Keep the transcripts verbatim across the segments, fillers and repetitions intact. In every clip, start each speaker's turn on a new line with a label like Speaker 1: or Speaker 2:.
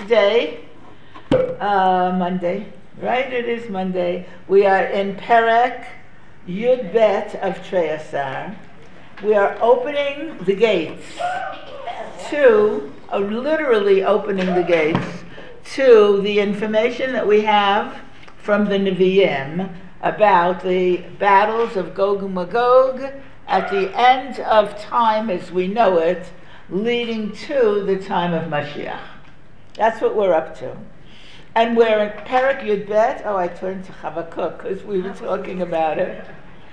Speaker 1: today, uh, Monday, right? It is Monday. We are in Perek Yud Bet of Treyasar. We are opening the gates to, uh, literally opening the gates to the information that we have from the Nevi'im about the battles of Gog and Magog at the end of time as we know it, leading to the time of Mashiach. That's what we're up to. And we're in Perek Yud Bet. Oh, I turned to Habakkuk because we were talking about it.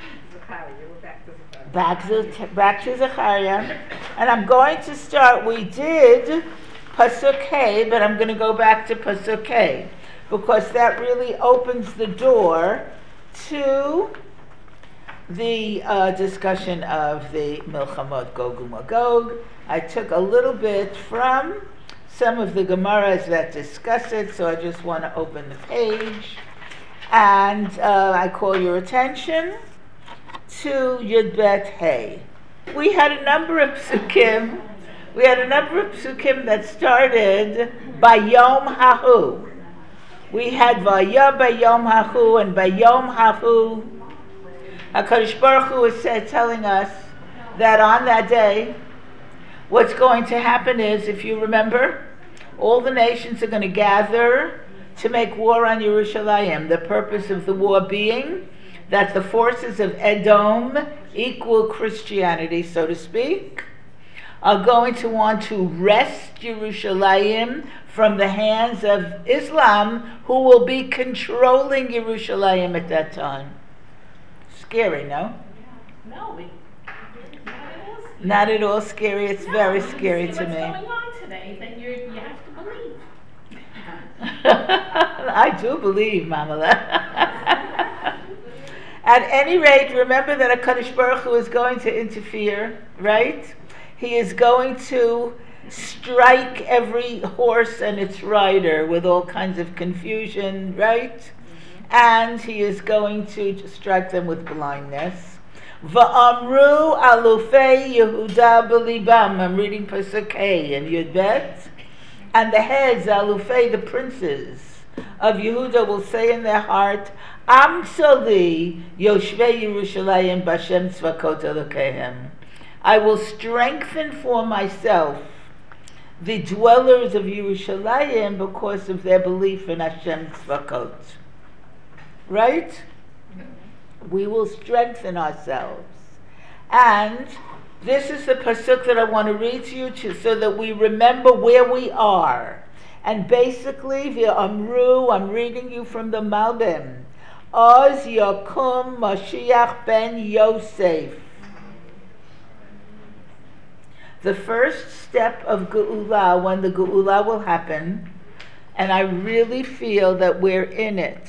Speaker 1: Back to, back to Zechariah. And I'm going to start, we did Pasuk Hey, but I'm going to go back to Pasuk Hey because that really opens the door to the uh, discussion of the Milchamot Gog and Magog. I took a little bit from some of the Gemaras that discuss it, so I just want to open the page. And uh, I call your attention to Yud Bet Hey. We had a number of psukim. We had a number of psukim that started by Yom Hahu. We had Vayah by Yom Hahu, and by Yom Hahu, HaKadosh Baruch Hu is said, telling us that on that day, what's going to happen is, if you remember, all the nations are going to gather to make war on Yerushalayim. The purpose of the war being that the forces of Edom, equal Christianity, so to speak, are going to want to wrest Yerushalayim from the hands of Islam, who will be controlling Yerushalayim at that time. Scary, no?
Speaker 2: No, we, not at all scary.
Speaker 1: Not at all scary. It's
Speaker 2: no,
Speaker 1: very scary
Speaker 2: see
Speaker 1: to
Speaker 2: what's
Speaker 1: me.
Speaker 2: What's going on today? Then you you have to believe.
Speaker 1: I do believe, Mamala. At any rate, remember that HaKadosh Baruch Hu is going to interfere, right? He is going to strike every horse and its rider with all kinds of confusion, right? And he is going to strike them with blindness. Va'amru alufei Yehuda b'libam. I'm reading Pasuk Hey in Yud Bet. And the heads, alufei, the princes of Yehuda, will say in their heart, Amsali Yoshvei Yerushalayim Bashem Tzvakot Elokehem. I will strengthen for myself the dwellers of Yerushalayim because of their belief in Hashem Tzvakot. Right? We will strengthen ourselves. And this is the pasuk that I want to read to you to, so that we remember where we are. And basically, V'amru, I'm reading you from the Malbim. Oz Yakum Mashiach ben Yosef. The first step of Geula, when the Geula will happen, and I really feel that we're in it,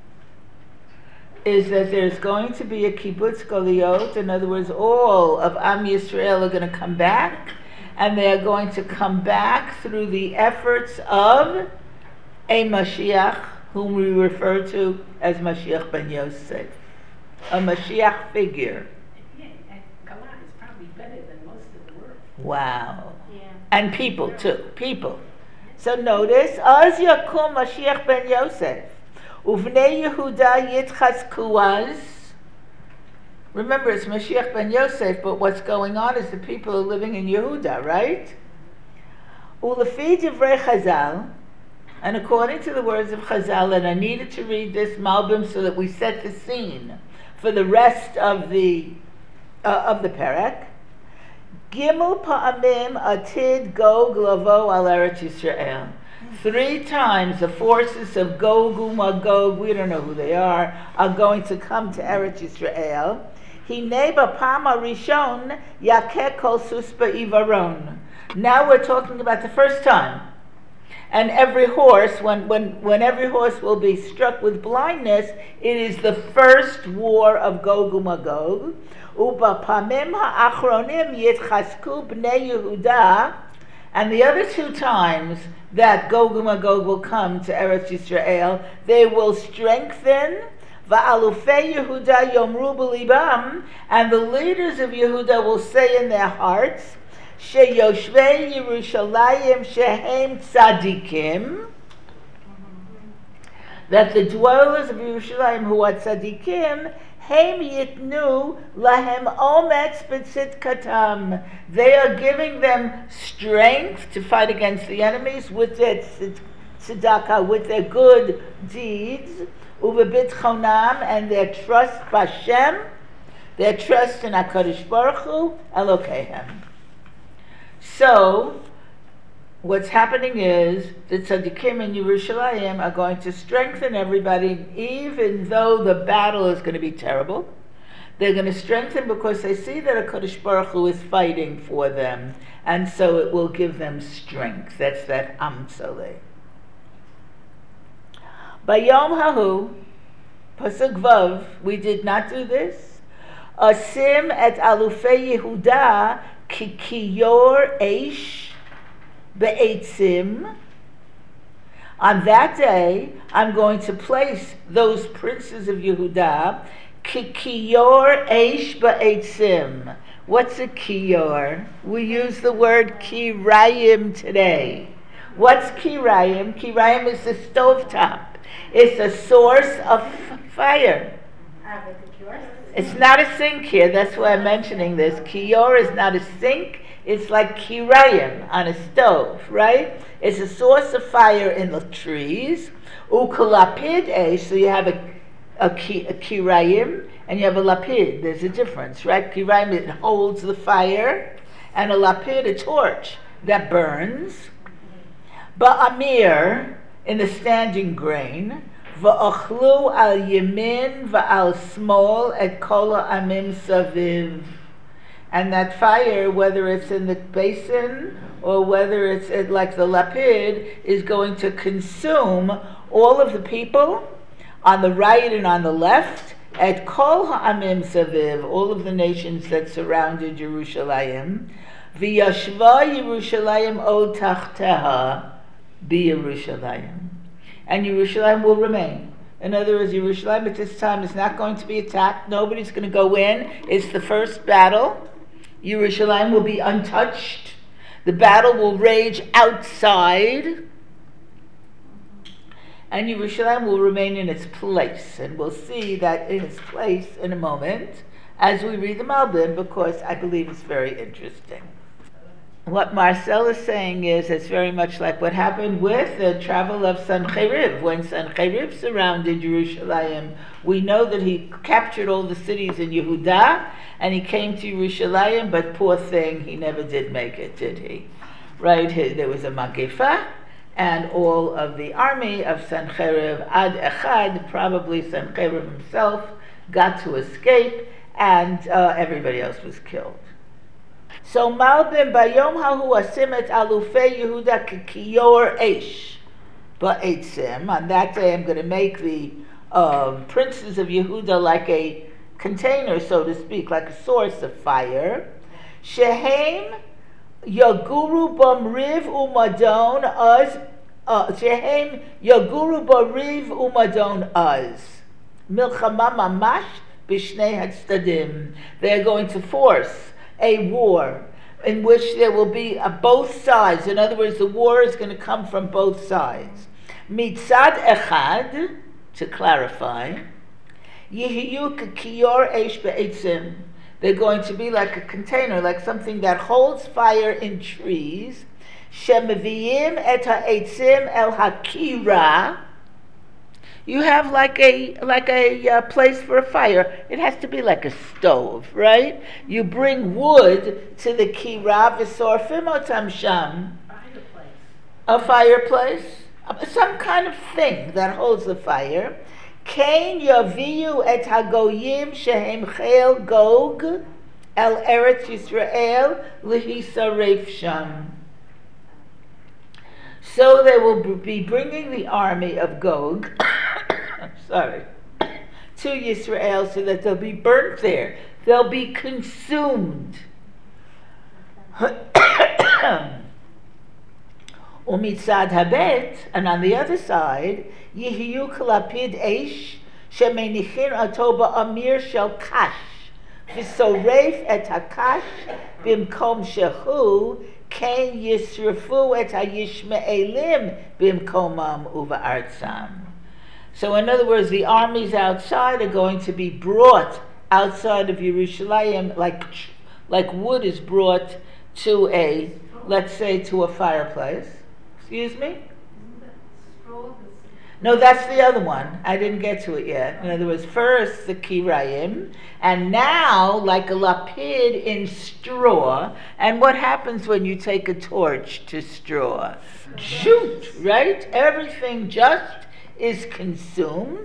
Speaker 1: is that there's going to be a kibbutz goliot. In other words, all of Am Yisrael are going to come back, and they are going to come back through the efforts of a Mashiach, whom we refer to as Mashiach ben Yosef, a Mashiach figure.
Speaker 2: Yeah, and Galan is probably better than most of the world.
Speaker 1: Wow.
Speaker 2: Yeah.
Speaker 1: And people too, people. So notice, Az Yakum Mashiach ben Yosef. Uvnei Yehuda Yitzchazkuaz. Remember, it's Mashiach ben Yosef, but what's going on is the people are living in Yehuda, right? Ulefi Divrei Chazal, and according to the words of Chazal, and I needed to read this Malbim so that we set the scene for the rest of the uh, of the Perek. Gimel Pa'amim Atid Gog Lavo Al Eretz Yisrael. Three times the forces of Gog and Magog, we don't know who they are, are going to come to Eretz Yisrael. Hinei b'pam harishon yakeh kol sus b'ivaron. Now we're talking about the first time. And every horse, when, when, when every horse will be struck with blindness, it is the first war of Gog and Magog. Uba'pamim ha'achronim yitchasku b'nei Yehuda. And the other two times that Gog and Magog will come to Eretz Yisrael, they will strengthen Va'alufei Yehuda yomru b'libam, and the leaders of Yehuda will say in their hearts, sheyoshvei Yerushalayim shehem tzadikim, that the dwellers of Yerushalayim who are tzadikim, Heim yitnu lahem ometz b'tzidkatam. They are giving them strength to fight against the enemies with their tzedakah, with their good deeds, uvebitchonam, and their trust b'Hashem, their trust in HaKadosh Baruch Hu, Elokehem. So, what's happening is the tzaddikim in Yerushalayim are going to strengthen everybody, even though the battle is going to be terrible. They're going to strengthen because they see that HaKadosh Baruch Hu is fighting for them, and so it will give them strength. That's that Amtzaleh. Bayom Hahu, Pasuk Vav, we did not do this. Asim et Alufei Yehuda ki kiyor eish Be'etzim. On that day, I'm going to place those princes of Yehuda, kiyor eish ba'etzim. What's a kiyor? We use the word kirayim today. What's kirayim? Kirayim is the stovetop. It's a source of fire. It's not a sink here. That's why I'm mentioning this. Kiyor is not a sink. It's like kirayim on a stove, right? It's a source of fire in the trees. Ukalapid eish, so you have a, a, ki, a kirayim and you have a lapid. There's a difference, right? Kirayim, it holds the fire, and a lapid, a torch that burns. Ba'amir, in the standing grain. Va'achlu al yemin va'al smol et kol amim saviv. And that fire, whether it's in the basin or whether it's at, like the lapid, is going to consume all of the people on the right and on the left, at kol ha'amim saviv, all of the nations that surrounded Yerushalayim. V'yashva Yerushalayim od tachteha b'Yerushalayim. And Yerushalayim will remain. In other words, Yerushalayim at this time is not going to be attacked. Nobody's going to go in. It's the first battle. Yerushalayim will be untouched. The battle will rage outside. And Yerushalayim will remain in its place. And we'll see that in its place in a moment as we read the Malbim, because I believe it's very interesting. What Marcel is saying is it's very much like what happened with the travel of Sancheriv. When Sancheriv surrounded Yerushalayim, we know that he captured all the cities in Yehuda, and he came to Yerushalayim, but poor thing, he never did make it, did he? Right? There was a Magefa, and all of the army of Sancheriv, Ad Echad, probably Sancheriv himself, got to escape, and uh, everybody else was killed. So Malbim bayom hahu asim et alufei Yehuda kiyor eish ba'etzim. On that day, I'm going to make the um, princes of Yehuda like a container, so to speak, like a source of fire. Shehem yaguru b'mriv umadon az. Shehem yaguru b'mriv umadon az. Milchama mamash b'shnei hatzadim. They are going to force a war in which there will be uh, both sides. In other words, the war is going to come from both sides. Mitzad echad, to clarify, yihiyu kiyor eish be'etzim. They're going to be like a container, like something that holds fire in trees. Shemaviyim et ha'etzim el hakira. You have like a like a uh, place for a fire. It has to be like a stove, right? You bring wood to the kira v'sorfim otam sham.
Speaker 2: Fireplace.
Speaker 1: A fireplace, some kind of thing that holds the fire. Kain yaviyu et hagoyim shehem chel Gog el Eretz Yisrael lihisaref sham. So they will be bringing the army of Gog, sorry, to Yisrael so that they'll be burnt there. They'll be consumed. Umitzad habet, and on the other side, Yihiyu kalapid eish shemenichin atoba amir shel kash v'soref et hakash bimkom shehu ken yisrafu et hayishme'elim bimkomam uva'artzam. So in other words, the armies outside are going to be brought outside of Yerushalayim like like wood is brought to a, let's say, to a fireplace. Excuse me? No, that's the other one. I didn't get to it yet. In other words, first the kirayim, and now like a lapid in straw. And what happens when you take a torch to straw? Shoot, right? Everything just is consumed.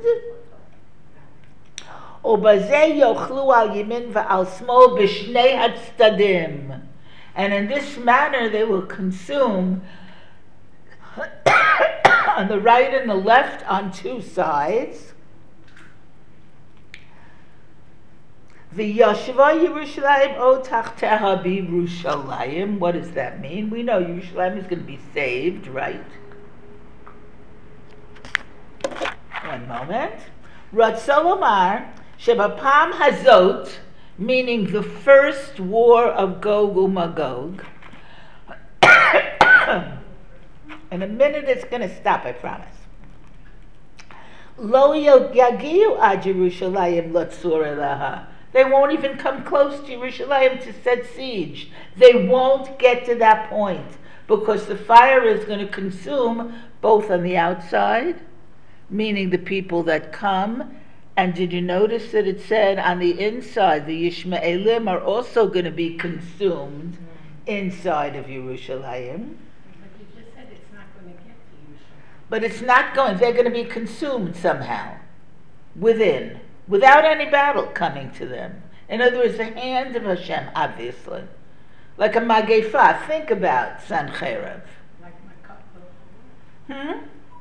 Speaker 1: Obazeh yochlu al yamin va'al smol b'shnei hatzadim. And in this manner they will consume on the right and the left on two sides. V'yashva Yerushalayim o tachteha b'Yerushalayim. What does that mean? We know Yerushalayim is going to be saved, right? One moment. Ratzolomar shebapam hazot, meaning the first war of Gog uMagog. In a minute it's going to stop, I promise. Lo yagiu ad Yerushalayim latzur elaha. They won't even come close to Yerushalayim to set siege. They won't get to that point because the fire is going to consume both on the outside, meaning the people that come. And did you notice that it said on the inside, the Yishmaelim are also going to be consumed inside of Yerushalayim? But it's not going, they're going to be consumed somehow, within, without any battle coming to them. In other words, the hand of Hashem, obviously. Like a Magefa, think about Sancheirav.
Speaker 2: Like my
Speaker 1: Hmm?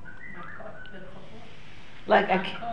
Speaker 1: Like I can't.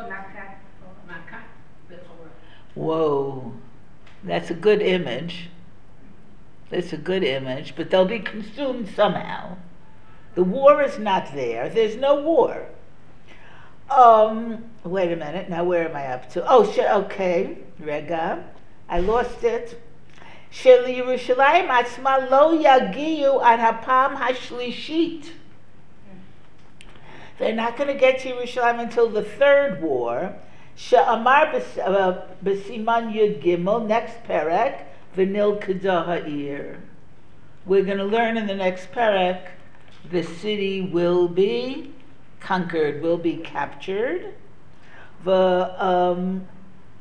Speaker 1: Whoa, that's a good image. That's a good image, but they'll be consumed somehow. The war is not there. There's no war. Um, wait a minute. Now where am I up to? Oh, sh- okay. Rega. I lost it. Shel Yerushalayim atzma lo yagiu ad hapam hashlishit. They're not going to get to Yerushalayim until the third war. She'amar b'siman yud gimel, next perek, v'nil kedah ha'ir. We're going to learn in the next perek, the city will be conquered, will be captured. V'chein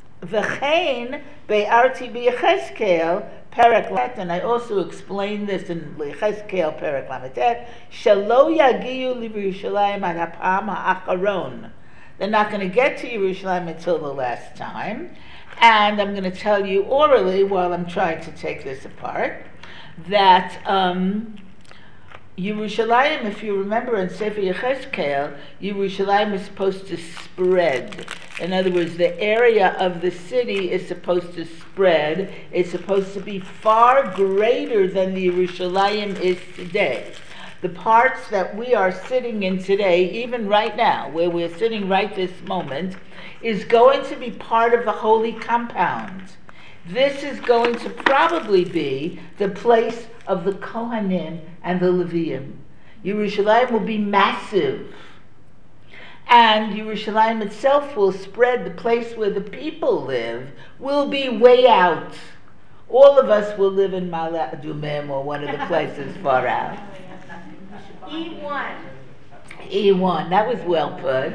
Speaker 1: be'arti b'Yechezkel, perek lamet, and I also explained this in Yechezkel perek lamet, shelo yagiu l'Yerushalayim ad hapam ha'acharon. They're not going to get to Yerushalayim until the last time. And I'm going to tell you orally, while I'm trying to take this apart, that um, Yerushalayim, if you remember in Sefer Yechezkel, Yerushalayim is supposed to spread. In other words, the area of the city is supposed to spread. It's supposed to be far greater than the Yerushalayim is today. The parts that we are sitting in today, even right now, where we're sitting right this moment, is going to be part of the holy compound. This is going to probably be the place of the Kohanim and the Leviim. Yerushalayim will be massive. And Yerushalayim itself will spread. The place where the people live will be way out. All of us will live in Ma'ale Adumim or one of the places far out.
Speaker 2: E one.
Speaker 1: E one, that was well put.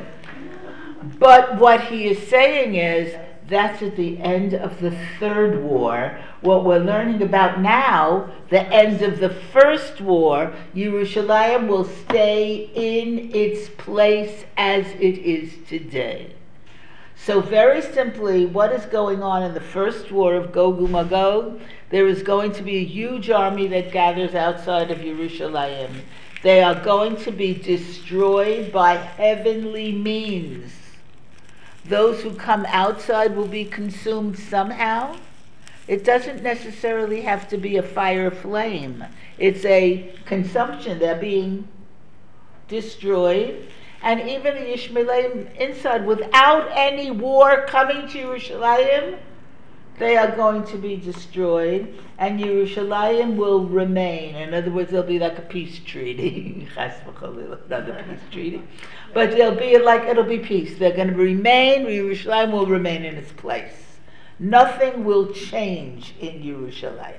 Speaker 1: But what he is saying is, that's at the end of the third war. What we're learning about now, the end of the first war, Yerushalayim will stay in its place as it is today. So very simply, what is going on in the first war of Gog uMagog? There is going to be a huge army that gathers outside of Yerushalayim. They are going to be destroyed by heavenly means. Those who come outside will be consumed somehow. It doesn't necessarily have to be a fire flame. It's a consumption. They're being destroyed. And even the Yishmaelim inside, without any war coming to Yerushalayim, They are going to be destroyed, and Yerushalayim will remain. In other words, there'll be like a peace treaty. Not a peace treaty. But there'll be like, it'll be peace. They're going to remain, Yerushalayim will remain in its place. Nothing will change in Yerushalayim.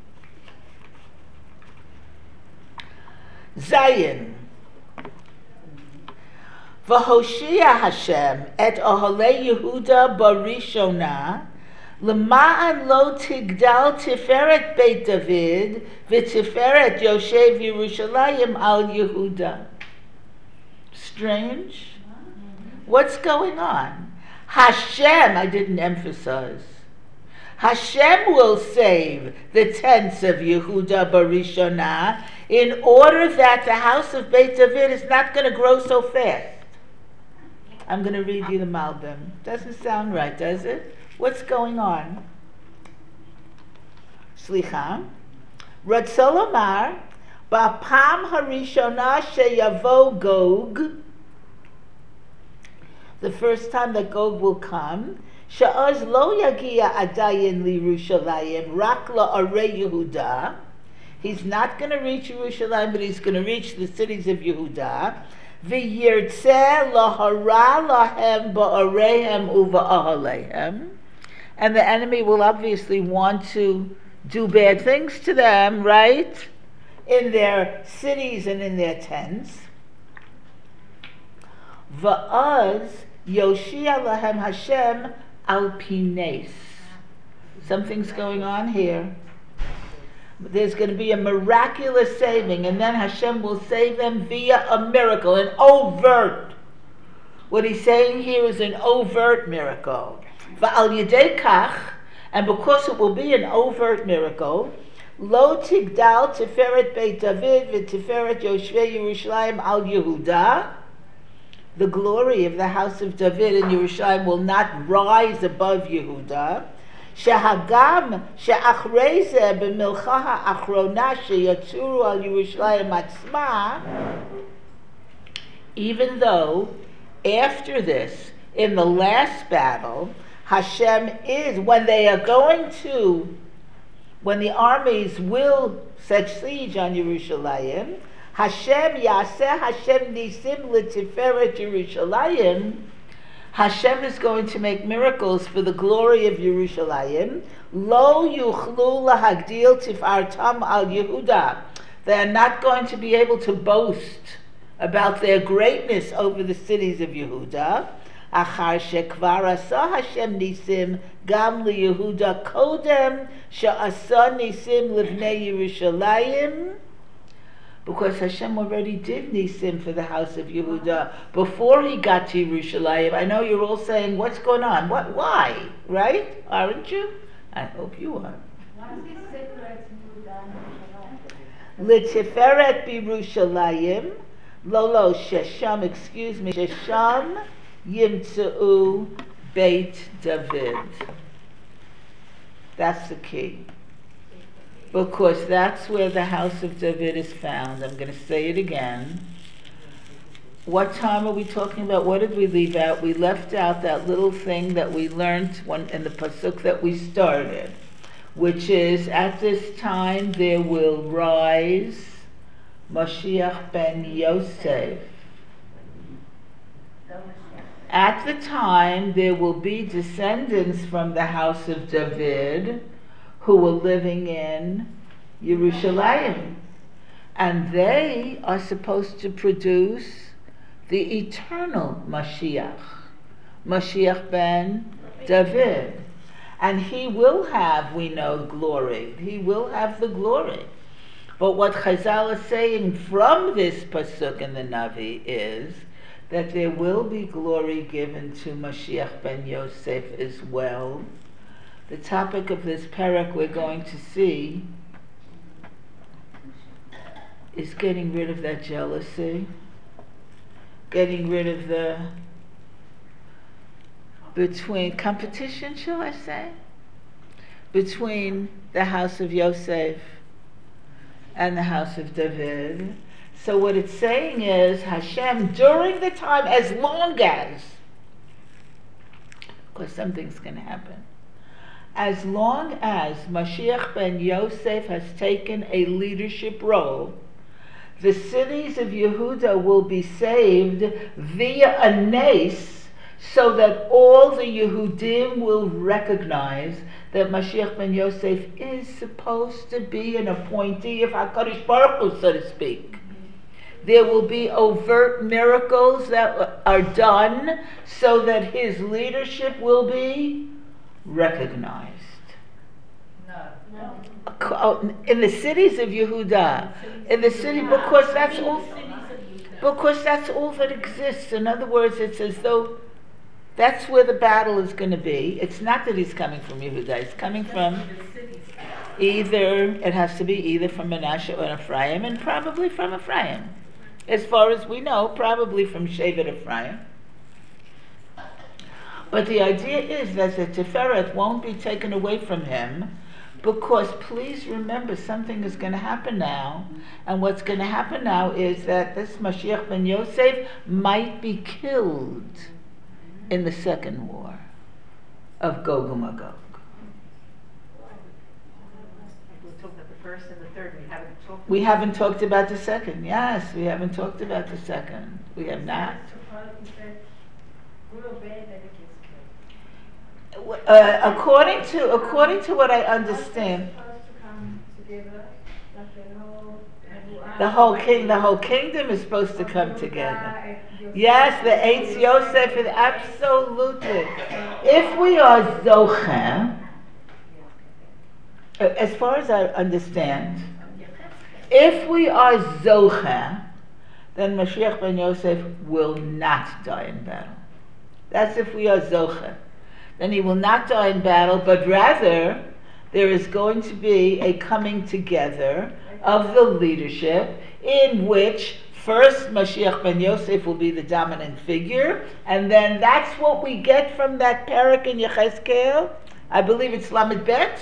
Speaker 1: Zayin. V'hoshia Hashem et oholei Yehuda barishona L'ma'an lo tigdal tiferet Beit David v'tiferet Yoshev Yerushalayim al Yehuda. Strange. What's going on? Hashem, I didn't emphasize. Hashem will save the tents of Yehuda barishona in order that the house of Beit David is not going to grow so fast. I'm going to read you the Malbim. Doesn't sound right, does it? What's going on? Slicha. Ratzol Omar, Ba'pam harishona sheyavo Gog, the first time that Gog will come, she'oz lo yagia adayin liYerushalayim, rak la'arei Yehuda. He's not going to reach Yerushalayim, but he's going to reach the cities of Yehuda. V'yirtzeh lahara lahem ba'areihem uva'ahalehem. And the enemy will obviously want to do bad things to them, right? In their cities and in their tents. Va'az yoshia lahem Hashem al pines. Something's going on here. There's going to be a miraculous saving, and then Hashem will save them via a miracle, an overt. What he's saying here is an overt miracle. Va'al yedei kach, and because it will be an overt miracle, lo tigdal tiferet Beit David v'tiferet Yoshvei Yerushalayim al Yehuda, the glory of the house of David and Yerushalayim will not rise above Yehuda. Shehagam she'achrei zeh b'milcha ha'achrona sheyatzuru al Yerushalayim atzma, even though after this, in the last battle, Hashem is, when they are going to, when the armies will set siege on Yerushalayim, Hashem yaseh Hashem nisim l'tiferet Yerushalayim, Hashem is going to make miracles for the glory of Yerushalayim. Lo yuchlu lahagdil tifartam al Yehuda. They are not going to be able to boast about their greatness over the cities of Yehuda. Achar shekvar asa Hashem nisim gam liYehuda kodem she'asa nisim livnei Yerushalayim. Because Hashem already did nisim for the house of Yehuda before he got to Yerushalayim. I know you're all saying, what's going on? What? Why? Right? Aren't you? I hope you are. L'tiferet b'Yerushalayim, lolo shesham, excuse me, shesham yimtzeu Beit David. That's the key. Because that's where the house of David is found. I'm going to say it again. What time are we talking about? What did we leave out? We left out that little thing that we learned when, in the pasuk that we started, which is, at this time there will rise Mashiach ben Yosef. At the time there will be descendants from the house of David who were living in Yerushalayim. And they are supposed to produce the eternal Mashiach, Mashiach ben David. And he will have, we know, glory. He will have the glory. But what Chazal is saying from this pasuk in the Navi is that there will be glory given to Mashiach ben Yosef as well. The topic of this parak we're going to see is getting rid of that jealousy, getting rid of the between competition, shall I say, between the house of Yosef and the house of David. So what it's saying is Hashem, during the time, as long as, because something's going to happen, as long as Mashiach ben Yosef has taken a leadership role, the cities of Yehuda will be saved via a nes, so that all the Yehudim will recognize that Mashiach ben Yosef is supposed to be an appointee of HaKadosh Baruch Hu, so to speak. There will be overt miracles that are done so that his leadership will be recognized.
Speaker 2: No.
Speaker 1: No. In the cities of Yehuda, in the city, because that's all, because that's all that exists. In other words, it's as though that's where the battle is going to be. It's not that he's coming from Yehuda; it's coming from either. It has to be either from Menashe or Ephraim, and probably from Ephraim. As far as we know, probably from Shevet Ephraim. But the idea is that the Tiferet won't be taken away from him, because please remember, something is going to happen now. And what's going to happen now is that this Mashiach ben Yosef might be killed in the second war of Gog and Magog.
Speaker 2: We're talking about the first and the third. We haven't talked.
Speaker 1: We haven't talked about the second. Yes, we haven't talked about the second. We have not. Uh, according to according to what I understand, the whole king, the whole kingdom is supposed to come together. Yes, the Eitz Yosef is absolutely. If we are zocher, as far as I understand, if we are zocher, then Mashiach ben Yosef will not die in battle. That's if we are zocher. Then he will not die in battle, but rather there is going to be a coming together of the leadership in which first Mashiach ben Yosef will be the dominant figure, and then that's what we get from that parak in Yechezkel. I believe it's Lamed Bet,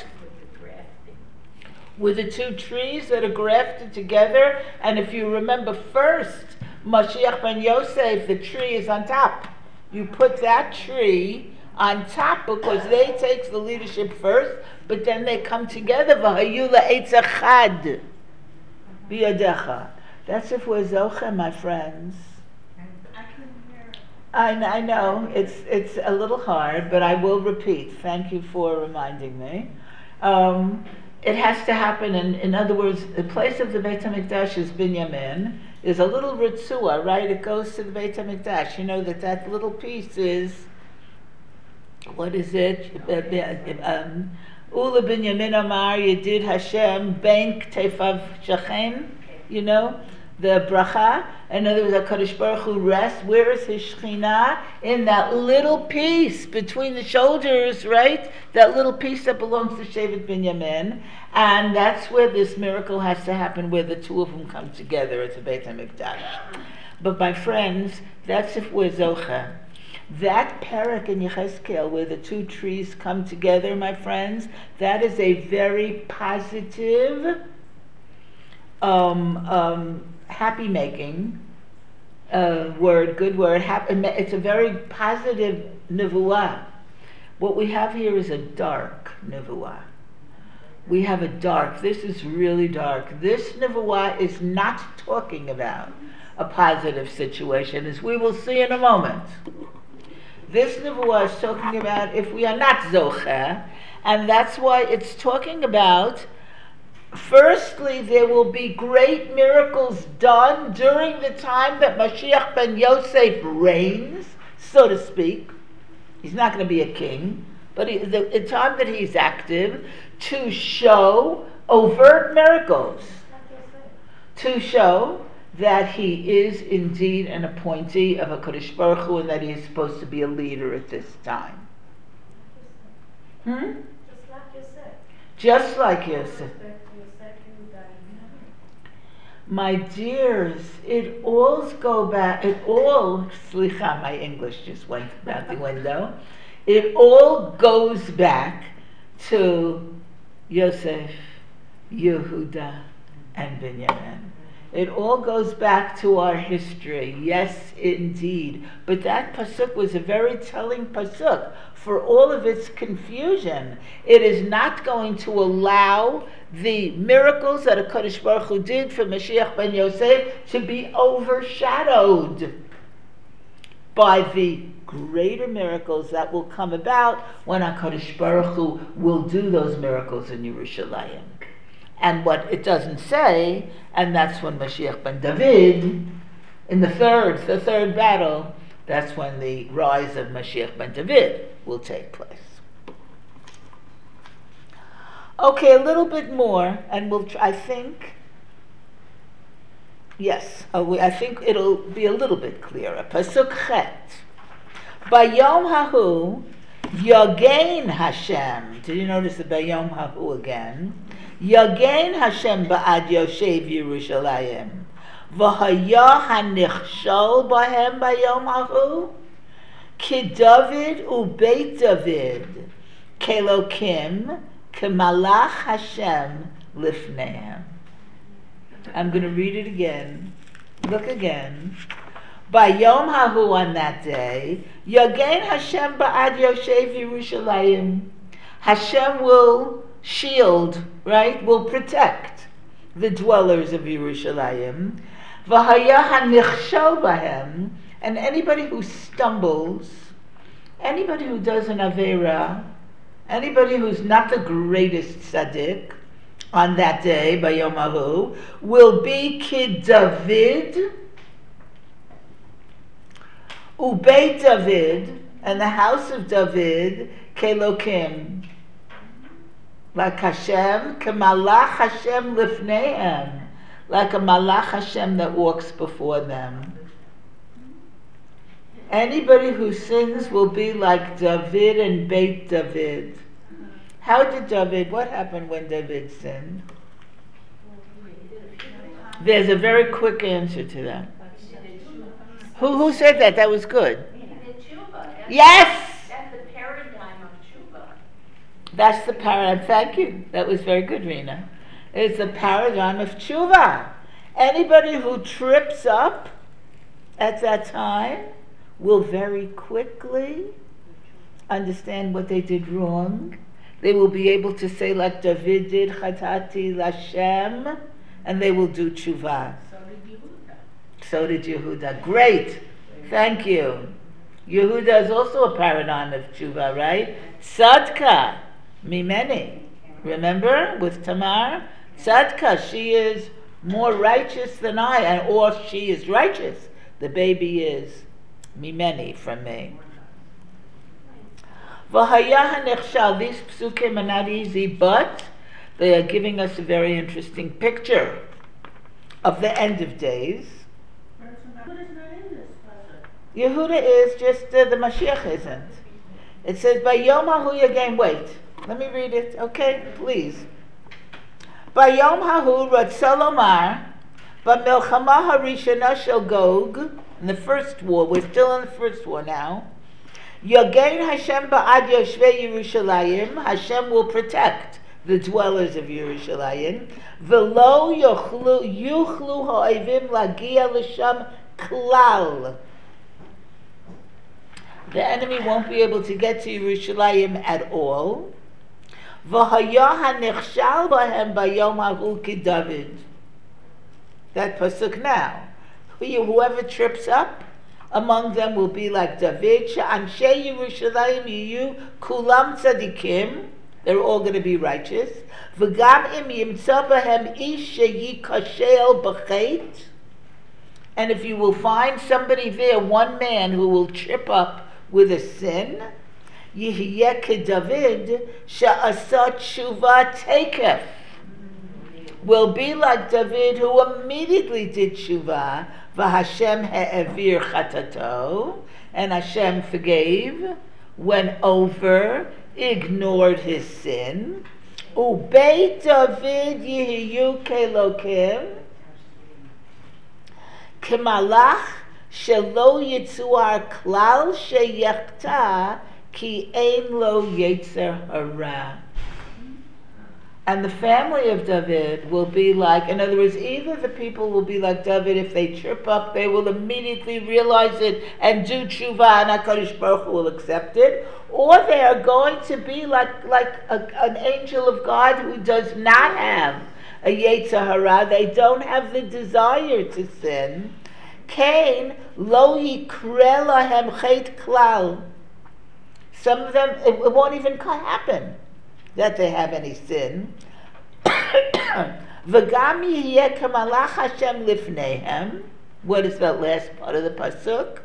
Speaker 1: with the two trees that are grafted together. And if you remember, first Mashiach ben Yosef, the tree is on top. You put that tree on top because they take the leadership first, but then they come together. V'hayu la'etz echad biyadecha. That's if we're zocher, my friends. I, I know it's it's a little hard, but I will repeat. Thank you for reminding me. Um, it has to happen. In, in other words, the place of the Beit HaMikdash is Binyamin. There's a little ritzua, right? It goes to the Beit HaMikdash. You know that that little piece is, what is it? Um, Ula Binyamin Amar Yedid Hashem Bank Tefav Shachem. You know, the bracha. In other words, HaKadosh Baruch Hu rests. Where is his Shekhinah? In that little piece between the shoulders, right? That little piece that belongs to Shevet Binyamin. And that's where this miracle has to happen, where the two of them come together at the Beit HaMikdash. But my friends, that's if we're zocher. That parak in Yechezkel, where the two trees come together, my friends, that is a very positive, um, um, happy-making uh, word, good word. Happy, it's a very positive nevuah. What we have here is a dark nevuah. We have a dark, this is really dark. This nevuah is not talking about a positive situation, as we will see in a moment. This nevuah is talking about if we are not zocher, and that's why it's talking about, firstly, there will be great miracles done during the time that Mashiach ben Yosef reigns, so to speak. He's not going to be a king, but he, the, the time that he's active, to show overt miracles, to show that he is indeed an appointee of HaKadosh Baruch Hu and that he is supposed to be a leader at this time. Hmm? Just like Yosef. My dears, it all go back, it all, slicha, my English just went out the window. It all goes back to Yosef, Yehuda, and Binyamin. It all goes back to our history. Yes, indeed. But that pasuk was a very telling pasuk for all of its confusion. It is not going to allow the miracles that HaKadosh Baruch Hu did for Mashiach ben Yosef to be overshadowed by the greater miracles that will come about when HaKadosh Baruch Hu will do those miracles in Yerushalayim. And what it doesn't say, and that's when Mashiach ben David, in the third, the third battle, that's when the rise of Mashiach ben David will take place. Okay, a little bit more, and we'll try, I think, yes, uh, we, I think it'll be a little bit clearer. Pasuk Chet. Bayom Hahu, Yogain Hashem. Did you notice the Bayom Hahu again? Yogain Hashem ba'ad Yoshev Yerushalayim. V'haya hanichshol bahem bayom hahu. Ki David u'beit David. Kelokim kemalach Hashem lifnehem. I'm going to read it again. Look again. Bayom hahu, on that day, Yogain Hashem ba'ad Yoshev Yerushalayim. Hashem will shield, right, will protect the dwellers of Yerushalayim. V'haya hanichshol bahem, and anybody who stumbles, anybody who does an avera, anybody who's not the greatest tzaddik on that day, Bayom Hahu, will be Kid David, Ubeit David, and the house of David, Kelokim. Like Hashem, Kemalach Hashem lifnehem, like a Malach Hashem that walks before them. Anybody who sins will be like David and Beit David. How did David, what happened when David sinned? There's a very quick answer to that. Who, who said that? That was good. Yes! That's the paradigm. Thank you. That was very good, Rena. It's the paradigm of tshuva. Anybody who trips up at that time will very quickly understand what they did wrong. They will be able to say, like David did, Chatati Lashem, and they will do tshuva.
Speaker 2: So did Yehuda.
Speaker 1: So did Yehuda. Great. Thank you. Yehuda is also a paradigm of tshuva, right? Tzadka. Mimeni. Remember with Tamar? Tzadka, she is more righteous than I, and or she is righteous. The baby is Mimeni, from me. V'haya hanechshal. These psukim are not easy, but they are giving us a very interesting picture of the end of days. Yehuda is just uh, the Mashiach isn't. It says by Yom Hahu Yagain. Wait. Let me read it, okay? Please. Bayom Hahu Ratzah Lomar, B'milchama harishana shel Gog, in the first war, we're still in the first war now. Yogain Hashem ba'ad Yoshvei Yerushalayim, Hashem will protect the dwellers of Yerushalayim. V'lo yuchlu yuchlu ha'ovim lagia l'sham klal. The enemy won't be able to get to Yerushalayim at all. V'haya hanichshal bahem bayom hahu ki David. That pasuk now. Whoever trips up among them will be like David. She'anshei Yerushalayim yiyu kulam tzadikim. They're all going to be righteous. V'gam im yimtza bahem ish sheyikashel b'chet. And if you will find somebody there, one man who will trip up with a sin, Yehiye ke David she'asa tshuva takef, will be like David who immediately did tshuva, v'Hashem ha'evir chatato, and Hashem forgave, went over, ignored his sin. Ubeit David yehiyu kelokim, kemalach shelo yitzuar klal sheyechta ki ein lo yetzer hara. And the family of David will be like, in other words, either the people will be like David, if they trip up, they will immediately realize it and do tshuva, and HaKadosh Baruch Hu will accept it, or they are going to be like, like a, an angel of God who does not have a Yetzer Hara, they don't have the desire to sin. Cain, lo yikre lahem chet klal. Some of them, it, it won't even happen that they have any sin. V'gam yihye kamalach Hashem lifneihem. What is that last part of the pasuk?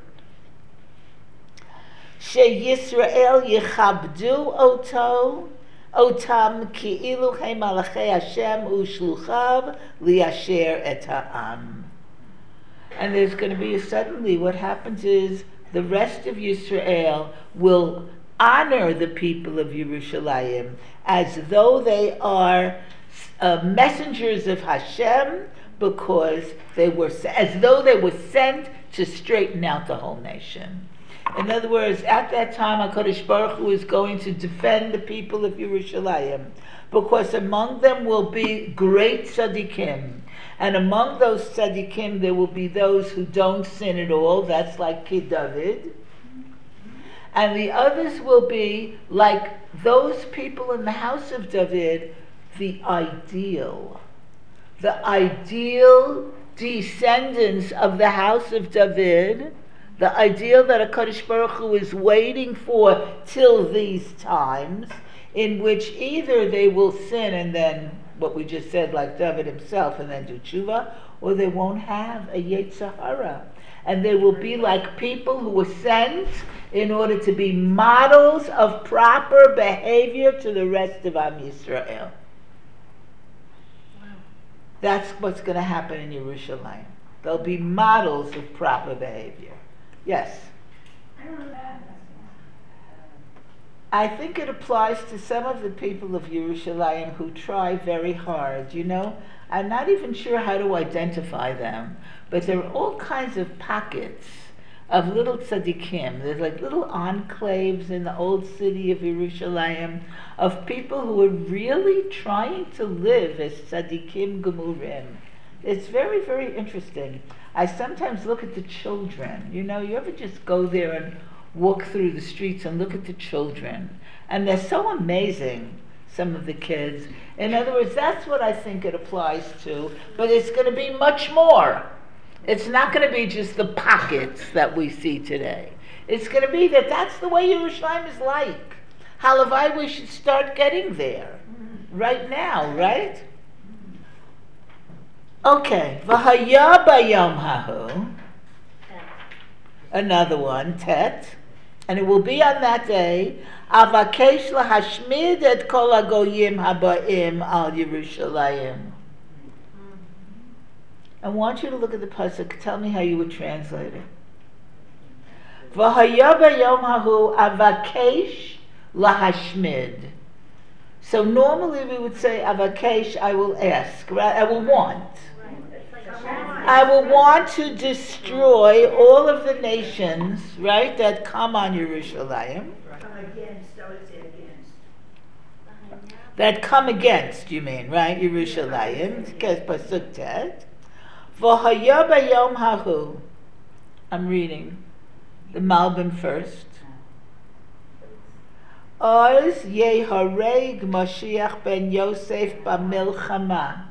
Speaker 1: She Yisrael yichabdu oto otam ki'ilu he malachei Hashem u'shluchav liyasher et ha'am. And there's going to be a suddenly, what happens is the rest of Yisrael will honor the people of Yerushalayim as though they are uh, messengers of Hashem, because they were, as though they were sent to straighten out the whole nation. In other words, at that time, HaKadosh Baruch Hu is going to defend the people of Yerushalayim, because among them will be great tzaddikim. And among those tzaddikim, there will be those who don't sin at all. That's like Kid David. And the others will be like those people in the house of David, the ideal. The ideal descendants of the house of David, the ideal that HaKadosh Baruch Hu is waiting for till these times, in which either they will sin and then, what we just said, like David himself, and then do tshuva, or they won't have a Yetzer Hara. And they will be like people who were sent in order to be models of proper behavior to the rest of Am Yisrael. Wow. That's what's going to happen in Yerushalayim. They'll be models of proper behavior. Yes?
Speaker 2: I don't know that.
Speaker 1: I think it applies to some of the people of Yerushalayim who try very hard. You know, I'm not even sure how to identify them, but there are all kinds of pockets of little tzaddikim. There's like little enclaves in the old city of Yerushalayim of people who are really trying to live as tzaddikim gemurim. It's very, very interesting. I sometimes look at the children. You know, you ever just go there and walk through the streets and look at the children, and they're so amazing, some of the kids. In other words, that's what I think it applies to, but it's going to be much more. It's not going to be just the pockets that we see today. It's going to be that that's the way Yerushalayim is like. Halavai, we should start getting there right now, right? Okay. V'haya bayom hahu. Another one, Tet. And it will be on that day, Avakesh lahashmid et kol hagoyim habaim al Yerushalayim. I want you to look at the pasuk. Tell me how you would translate it. V'haya bayom hahu avakesh lahashmid. So normally we would say avakesh, I will ask, right? I will want. I will want to destroy all of the nations, right, that come on Yerushalayim.
Speaker 2: Come against, I would say against.
Speaker 1: That come against, you mean, right? Yerushalayim. Because pasuk tet. V'haya bayom hahu. I'm reading the Malbim first. Oz yehareg Mashiach ben Yosef b'milchama.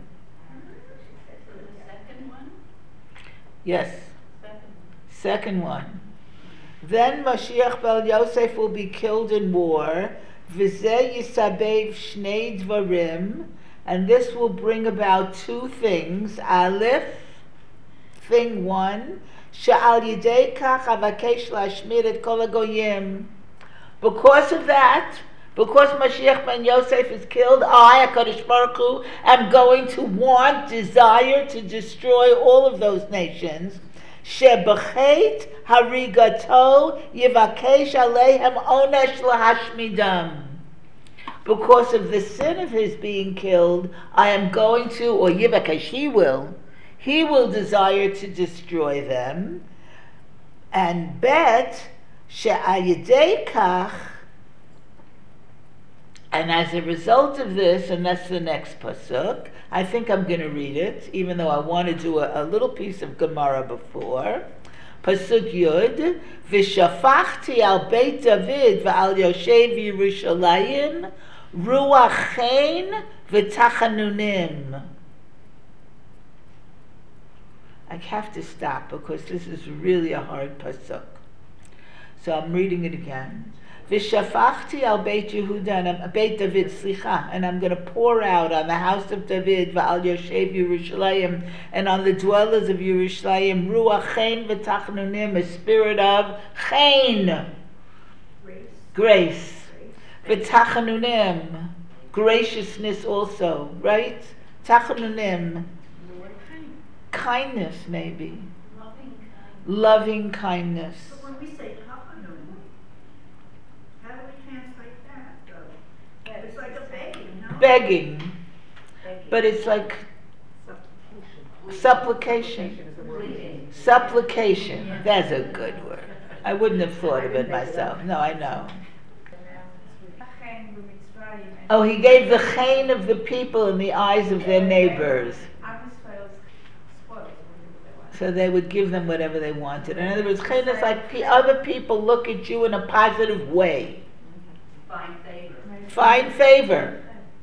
Speaker 1: Yes. Second one. Then Mashiach ben Yosef will be killed in war. V'zeh yisabev shnei dvarim. And this will bring about two things. Aleph, thing one. She'al yidei kach avakesh lashmid et kol hagoyim. Because of that, because Mashiach ben Yosef is killed, I, HaKadosh Baruch Hu, am going to want, desire to destroy all of those nations. Shebechet harigato yivakesh aleihem onesh lahashmidam. Because of the sin of his being killed, I am going to, or yivakesh, he will, he will desire to destroy them. And bet she'ayidei kach, And as a result of this, and that's the next pasuk, I think I'm going to read it, even though I want to do a, a little piece of Gemara before. Pasuk Yud, V'shafachti al Beit David v'al Yoshev Yerushalayim ruach chen v'tachanunim. I have to stop because this is really a hard pasuk. So I'm reading it again. V'shafachti al Beit Yehuda, and I'm, Beit David, slicha, and I'm going to pour out on the house of David, v'al Yoshev Yerushalayim, and on the dwellers of Yerushalayim, ruach chen v'tachnunim, a spirit of chen, grace, grace. V'tachanunim, graciousness also, right? Tachanunim, kindness maybe,
Speaker 3: Loving kindness.
Speaker 1: loving kindness.
Speaker 3: So when we say tachanun, how do we translate that though? It's like a begging, no?
Speaker 1: Begging,
Speaker 2: Begging.
Speaker 1: but it's like
Speaker 2: Supplication.
Speaker 1: supplication. Supplication. That's a good word. I wouldn't have thought of it myself. No, I know. Oh, he gave the chen of the people in the eyes of their neighbors. So they would give them whatever they wanted. In other words, chen is like pe- other people look at you in a positive way.
Speaker 2: Find favor.
Speaker 1: Find favor.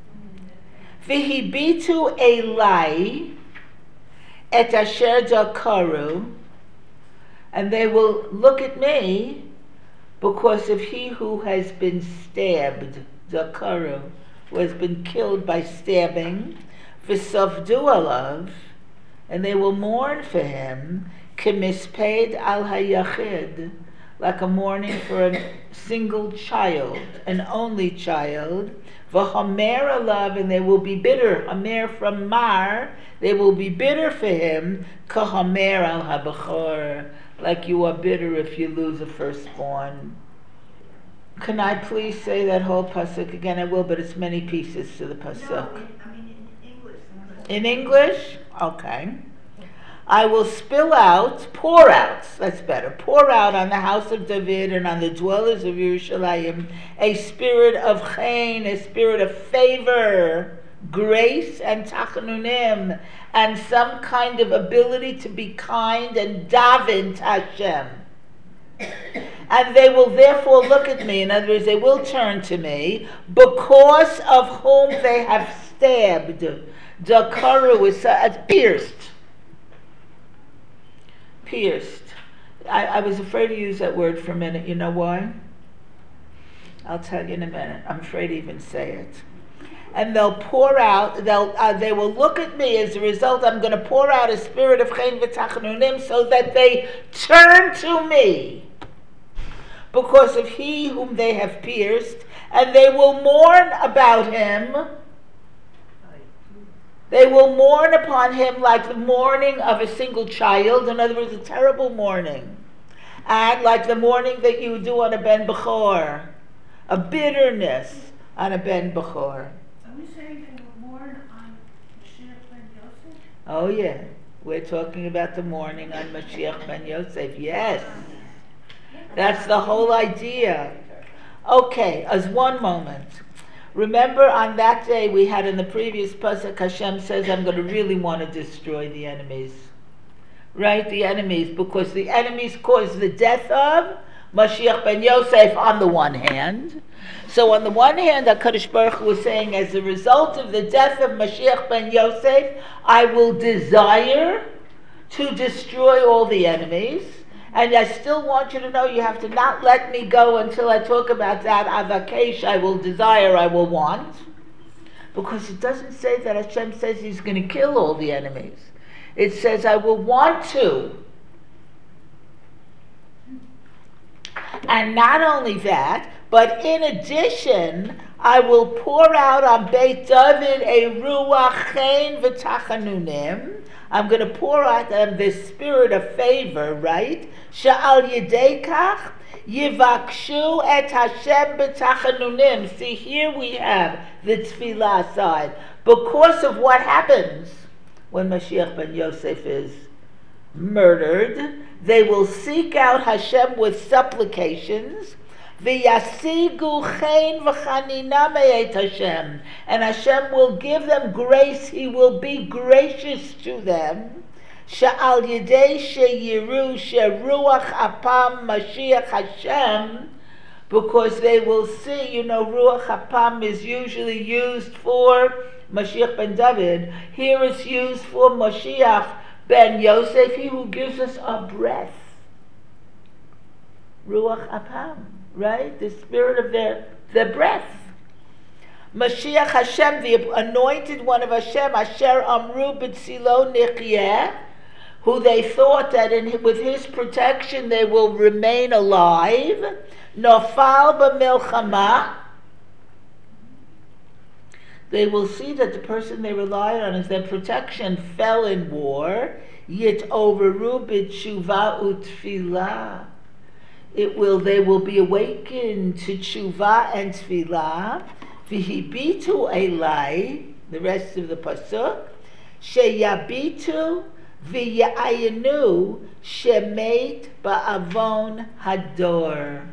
Speaker 1: V'hibitu elai et asher dakaru, and they will look at me because of he who has been stabbed, dakaru, who has been killed by stabbing, v'savdu alav, and they will mourn for him, kemisped al hayachid, like a mourning for a single child, an only child, v'hamer alav, and they will be bitter, hamer from mar, they will be bitter for him, kahamer al habachor, like you are bitter if you lose a firstborn. Can I please say that whole pasuk again? I will, but it's many pieces to the pasuk.
Speaker 3: No, in, I mean in English.
Speaker 1: In English? Okay. I will spill out, pour out, that's better, pour out on the house of David and on the dwellers of Yerushalayim a spirit of chen, a spirit of favor, grace, and tachanunim, and some kind of ability to be kind and daven to Hashem. And they will therefore look at me, in other words, they will turn to me, because of whom they have stabbed. Dakaru is uh, pierced. Pierced. I, I was afraid to use that word for a minute. You know why? I'll tell you in a minute. I'm afraid to even say it. And they'll pour out, they'll, uh, they will look at me. As a result, I'm going to pour out a spirit of chen v'tachanunim so that they turn to me because of he whom they have pierced, and they will mourn about him. They will mourn upon him like the mourning of a single child, in other words, a terrible mourning, and like the mourning that you do on a ben bechor, a bitterness on a ben bechor.
Speaker 3: Are we saying they will mourn on Mashiach ben Yosef?
Speaker 1: Oh yeah, we're talking about the mourning on Mashiach ben Yosef. Yes, that's the whole idea. Okay, as one moment. Remember on that day we had in the previous pasuk, Hashem says, I'm going to really want to destroy the enemies. Right? The enemies, because the enemies caused the death of Mashiach ben Yosef on the one hand. So on the one hand, HaKadosh Baruch Hu was saying, as a result of the death of Mashiach ben Yosef, I will desire to destroy all the enemies. And I still want you to know you have to not let me go until I talk about that. Avakesh, I will desire, I will want. Because it doesn't say that Hashem says he's going to kill all the enemies. It says I will want to. And not only that, but in addition, I will pour out on Beit David a ruach chen v'tachanunim. I'm going to pour out them this spirit of favor, right? Sha'al yedei kach yivakshu et Hashem b'tachanunim. See, here we have the tefillah side. Because of what happens when Mashiach ben Yosef is murdered, they will seek out Hashem with supplications. V'yasigu chen v'chanina me'et Hashem. And Hashem will give them grace, He will be gracious to them. She'al yidei she'yiru she'ruach apam Mashiach Hashem, because they will see, you know, Ruach Hapam is usually used for Mashiach ben David. Here it's used for Mashiach ben Yosef, he who gives us a breath. Ruach Hapam, right? The spirit of their, their breath. Mashiach Hashem, the anointed one of Hashem, Asher Amru B'tzilo Nichyeh, who they thought that in, with his protection they will remain alive. Nofal b'milchama. They will see that the person they relied on as their protection fell in war. Yit overru b'tshuva utfilah. It will. They will be awakened to tshuva and tfilah. V'hibitu elai. The rest of the pasuk. Sheyabitu v'ya'ayinu shemet ba'avon hador.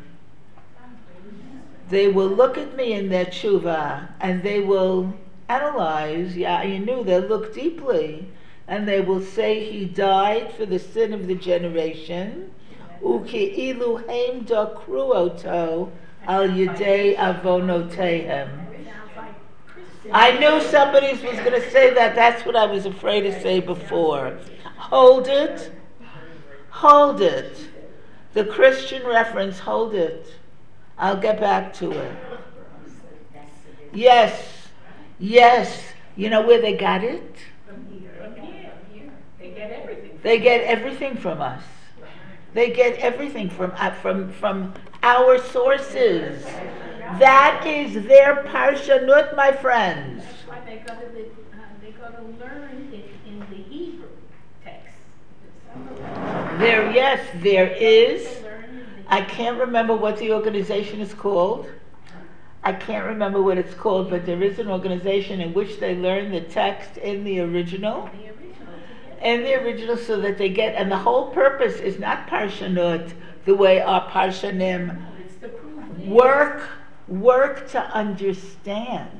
Speaker 1: They will look at me in their tshuva, and they will analyze, yeah, you knew, they'll look deeply, and they will say he died for the sin of the generation. Uki'ilu heim dakru oto al yedei avonotehem. I knew somebody was going to say that. That's what I was afraid to say before. Hold it. Hold it. The Christian reference, hold it. I'll get back to it. Yes, yes. You know where they got it?
Speaker 2: From here. From here. They get everything.
Speaker 1: They get everything from us. They get everything from uh, from from our sources. That is their parshanut, my friends.
Speaker 2: That's why they go to the, uh, they go to learn it in the Hebrew text.
Speaker 1: There, yes, there is. I can't remember what the organization is called. I can't remember what it's called, but there is an organization in which they learn the text in the original.
Speaker 2: The original.
Speaker 1: In the original, so that they get, and the whole purpose is not parshanut the way our parshanim
Speaker 2: It's the proof.
Speaker 1: work, work to understand.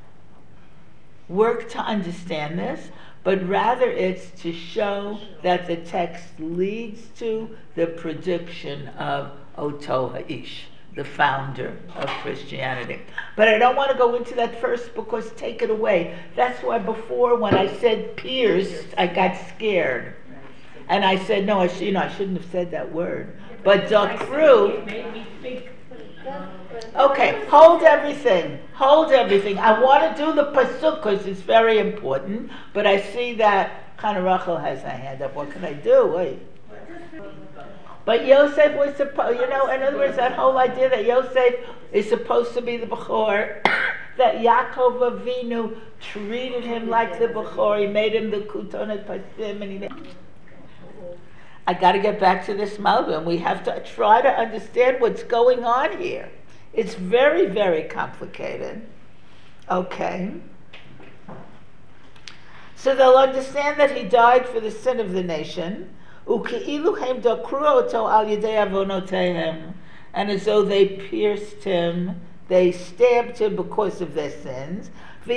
Speaker 1: Work to understand this, but rather it's to show that the text leads to the prediction of Oto Ha'ish, the founder of Christianity. But I don't want to go into that first because take it away. That's why before when I said pierced, I got scared. And I said, no, I, sh- you know, I shouldn't have said that word. But Dakru,
Speaker 2: It made me think.
Speaker 1: okay, hold everything. Hold everything. I want to do the pasuk because it's very important. But I see that Chana Rachel has her hand up. What can I do? Wait. But Yosef was supposed, you know, in other words, that whole idea that Yosef is supposed to be the Bechor, that Yaakov Avinu treated him like the Bechor, he made him the Kutonet Pasim, and he made... I got to get back to this Malbim. We have to try to understand what's going on here. It's very, very complicated. Okay. So they'll understand that he died for the sin of the nation. And as though they pierced him, they stabbed him because of their sins.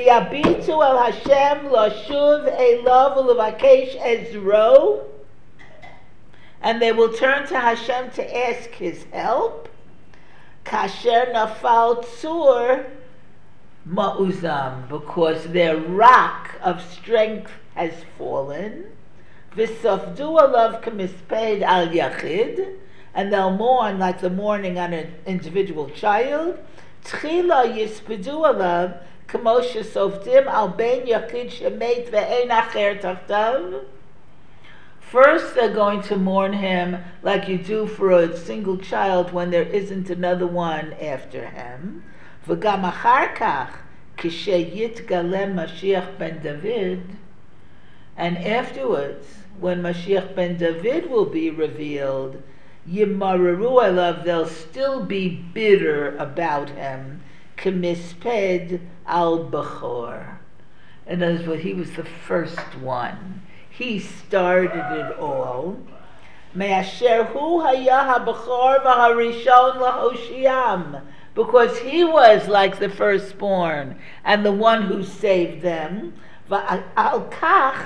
Speaker 1: And they will turn to Hashem to ask his help. Kasher nafal tzur ma'uzam, because their rock of strength has fallen. V'sofdu alav k'misped al yachid, and they'll mourn like the mourning on an individual child. Tchila yispedu alav k'mo shesofdim al ben yachid shemet ve'ein acher tachtav. First, they're going to mourn him like you do for a single child when there isn't another one after him. V'gam achar kach kishe yitgalem Mashiach ben David, and afterwards, when Mashiach ben David will be revealed, Yimararu alav, they'll still be bitter about him. K'misped al Bechor. In other words, he was the first one. He started it all. Me'asher hu haya habachor v'harishon lahoshiam, because he was like the firstborn and the one who saved them. V'al kach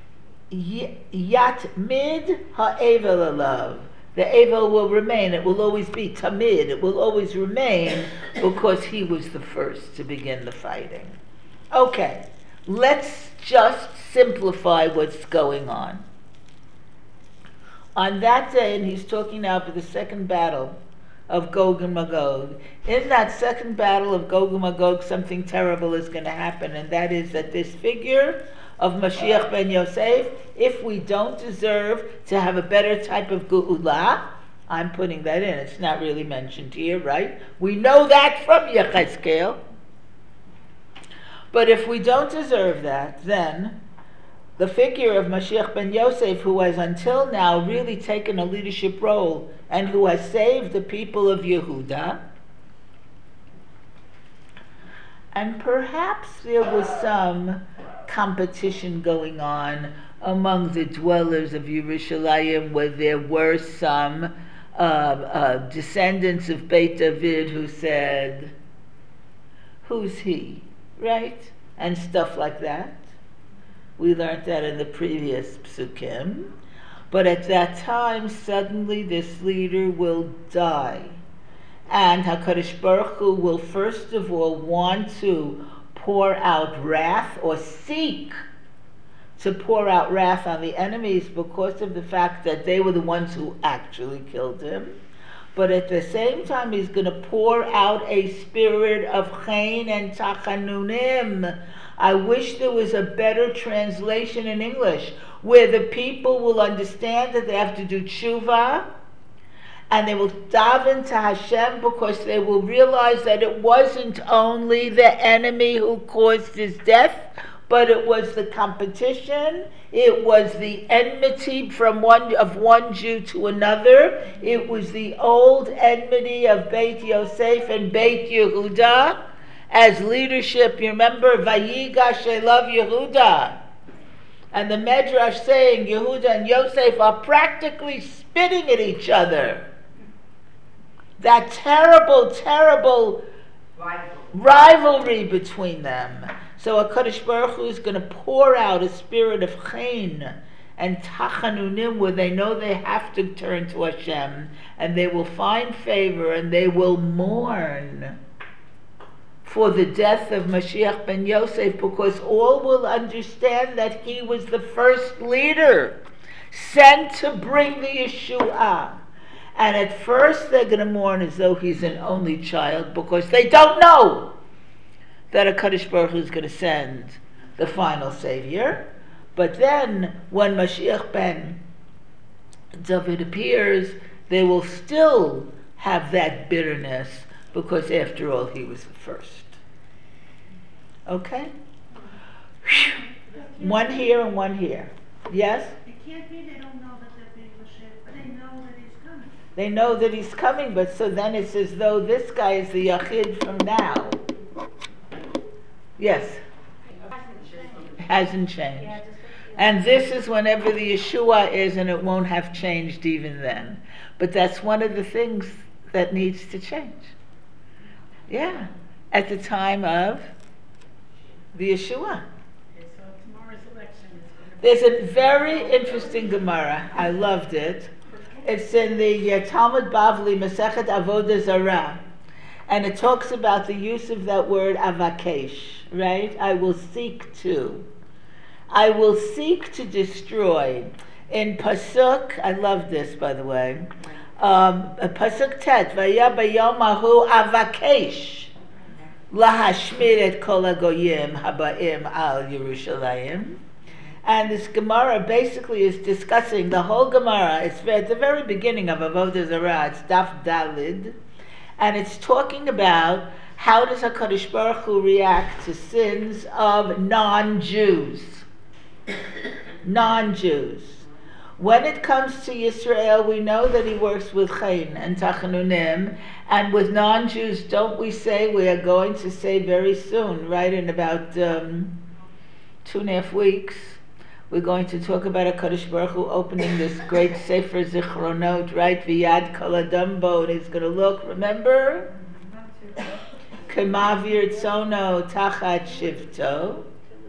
Speaker 1: yatmid ha'evel alav. The Avel will remain. It will always be tamid. It will always remain because he was the first to begin the fighting. Okay, let's just simplify what's going on. On that day, and he's talking now for the second battle of Gog and Magog. In that second battle of Gog and Magog, something terrible is going to happen, and that is that this figure of Mashiach ben Yosef, if we don't deserve to have a better type of Geula, I'm putting that in, it's not really mentioned here, right? We know that from Yechezkel. But if we don't deserve that, then the figure of Mashiach ben Yosef, who has until now really taken a leadership role and who has saved the people of Yehuda, and perhaps there was some competition going on among the dwellers of Yerushalayim, where there were some uh, uh, descendants of Beit David who said, who's he, right? And stuff like that. We learned that in the previous psukim. But at that time, suddenly this leader will die. And HaKadosh Baruch Hu will first of all want to pour out wrath, or seek to pour out wrath on the enemies because of the fact that they were the ones who actually killed him. But at the same time, he's going to pour out a spirit of chen and tachanunim. I wish there was a better translation in English, where the people will understand that they have to do tshuva, and they will daven to Hashem because they will realize that it wasn't only the enemy who caused his death, but it was the competition, it was the enmity from one of one Jew to another, it was the old enmity of Beit Yosef and Beit Yehuda as leadership. You remember, Vayigash Elav Yehuda. And the Medrash saying Yehuda and Yosef are practically spitting at each other. That terrible, terrible
Speaker 3: Rival.
Speaker 1: rivalry between them. So HaKadosh Baruch Hu is going to pour out a spirit of chen and tachanunim, where they know they have to turn to Hashem, and they will find favor, and they will mourn for the death of Mashiach ben Yosef, because all will understand that he was the first leader sent to bring the Yeshua. And at first they're going to mourn as though he's an only child, because they don't know that HaKadosh Baruch Hu is going to send the final Savior. But then, when Mashiach ben David appears, they will still have that bitterness, because after all, he was the first. Okay? One here and one here. Yes?
Speaker 2: It can't be they don't know that they're being Mashiach, but they know that he's coming.
Speaker 1: They know that he's coming, but so then it's as though this guy is the Yachid from now. Yes? It hasn't changed. And this is whenever the Yeshua is, and it won't have changed even then. But that's one of the things that needs to change. Yeah, at the time of the Yeshua.
Speaker 2: Okay, so tomorrow's election is
Speaker 1: There's a very interesting Gemara. I loved it. It's in the uh, Talmud Bavli, Masechet Avodah Zarah. And it talks about the use of that word avakesh, right? I will seek to. I will seek to destroy. In Pasuk, I love this, by the way. Um, Pasuk Tet, Vaya bayom ahu avakesh lahashmir et kol hagoyim habaim al Yerushalayim. And this Gemara basically is discussing the whole Gemara. It's at the very beginning of Avodah Zarah. It's Daf Dalid, and it's talking about how does HaKadosh Baruch Hu react to sins of non-Jews. Non-Jews. When it comes to Yisrael, we know that he works with chen and tachanunim, and with non-Jews, don't we say we are going to say very soon, right in about um, two and a half weeks, We're going to talk about HaKadosh Baruch Hu opening this great Sefer Zichronot, right? V'yad kol adam bo, and he's going to look, remember? Kemavir tzono tachat shivto.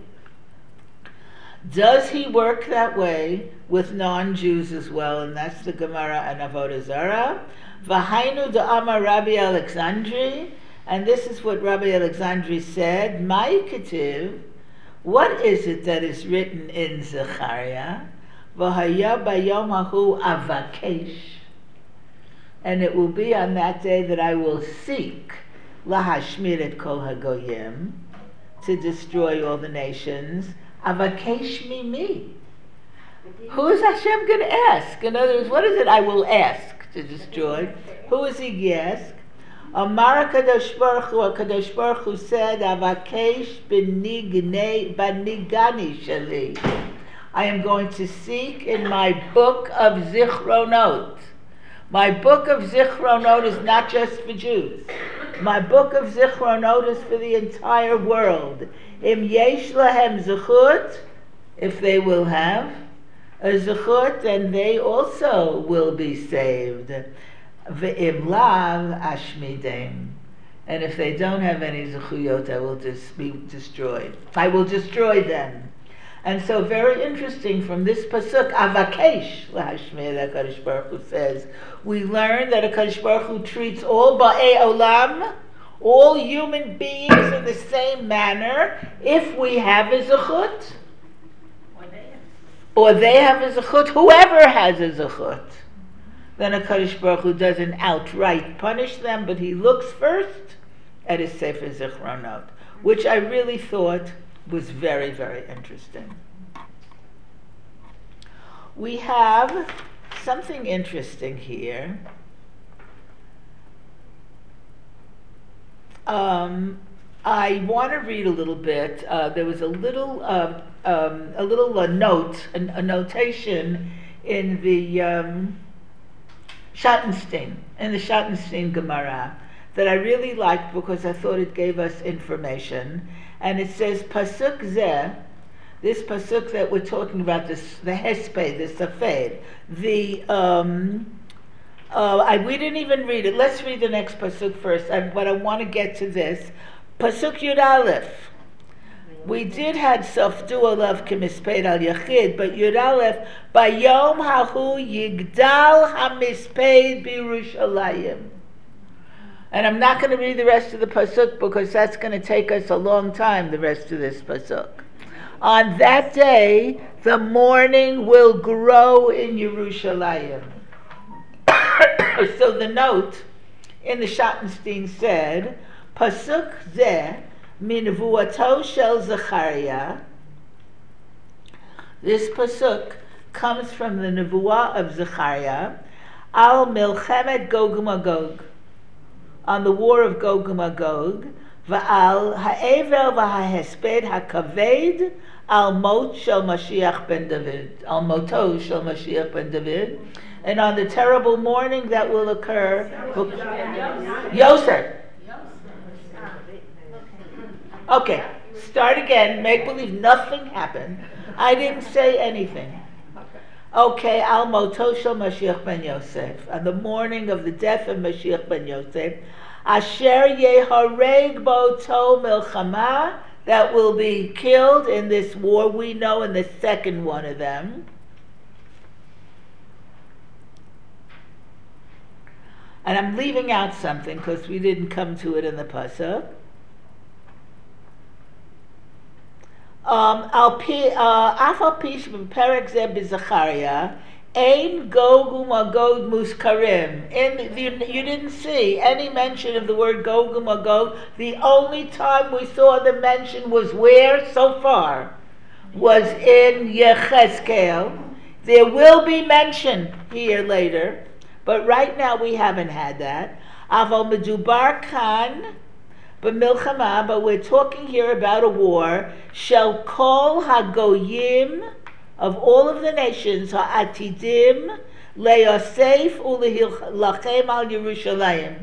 Speaker 1: Does he work that way with non-Jews as well? And that's the Gemara and Avodah Zarah. V'hainu da'amar Rabbi Alexandri, and this is what Rabbi Alexandri said. Mai ketiv, what is it that is written in Zechariah? V'haya bayom hahu avakesh, and it will be on that day that I will seek lahashmir et kol hagoyim, to destroy all the nations. Avakesh mimi. Who is Hashem going to ask? In other words, what is it I will ask to destroy? Who is he going to ask? Amar HaKadosh Baruch Hu, HaKadosh Baruch Hu said, Avakesh b'nigane b'nigani shali. I am going to seek in my book of Zichronot. My book of Zichronot is not just for Jews. My book of Zichronot is for the entire world. Im yesh lahem zechut, if they will have a zechut, then they also will be saved. Ve'im lav ashmidem, and if they don't have any zechuyot, I will just be destroyed. I will destroy them. And so, very interesting from this pasuk, Avakesh lahashmir, that HaKadosh Baruch Hu says, we learn that HaKadosh Baruch Hu treats all ba'ei olam, all human beings, in the same manner, if we have a zechut, or they have a zechut, whoever has a zechut. Then HaKadosh Baruch Hu doesn't outright punish them, but he looks first at his Sefer Zichronot, which I really thought was very, very interesting. We have something interesting here. Um, I want to read a little bit. Uh, there was a little, uh, um, a little uh, note, a, a notation in the um, Schottenstein, in the Schottenstein Gemara, that I really liked because I thought it gave us information. And it says, Pasuk zeh, this pasuk that we're talking about, this, the Hesped, the Safed, the, um, uh, I, we didn't even read it. Let's read the next pasuk first, I, but I want to get to this. Pasuk Yud Aleph. We did had Safdu Alav Kemisped Al Yachid, but Yud Aleph, Bayom Hahu Yigdal HaMisped B'Yerushalayim. And I'm not going to read the rest of the pasuk because that's going to take us a long time, the rest of this pasuk. On that day, the morning will grow in Yerushalayim. So the note in the Schottenstein said, Pasuk zeh minvuato shel Zechariah. This pasuk comes from the nevuah of Zechariah, al milchemet Gog uMagog, on the war of Gog uMagog, va'al ha'evel v'ha'hesped ha'kaved al mot shel Mashiach ben David, al moto shel Mashiach ben David, and on the terrible morning that will occur, Yosef. Okay, start again. Make believe nothing happened. I didn't say anything. Okay, al moto shel Mashiach ben Yosef, on the morning of the death of Mashiach ben Yosef, asher yehareg bo to milchama, that will be killed in this war we know in the second one of them. And I'm leaving out something because we didn't come to it in the pasuk. Um, al pi afal pish b'perek zeh b'Zechariah ein Gog uMagog muskarim. In you, you didn't see any mention of the word Gog uMagog. The only time we saw the mention was where so far was in Yechezkel. There will be mention here later, but right now we haven't had that. Aval medubar kan. But milchama, but we're talking here about a war. Shall kol hagoyim, of all of the nations, ha'atidim le'yosef u'lachem al Yerushalayim.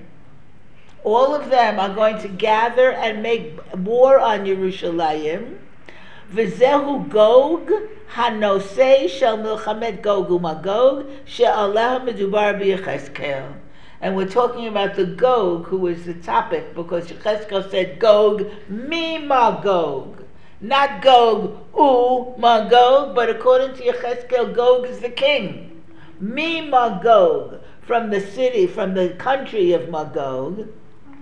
Speaker 1: All of them are going to gather and make war on Yerushalayim. V'zehu Gog hanosei shel milchamet Gog u'Magog she'aleha medubar b'Yechezkel. And we're talking about the Gog, who is the topic, because Yechezkel said Gog mi Magog. Not Gog u Magog, but according to Yechezkel, Gog is the king. Mi Magog, from the city, from the country of Magog.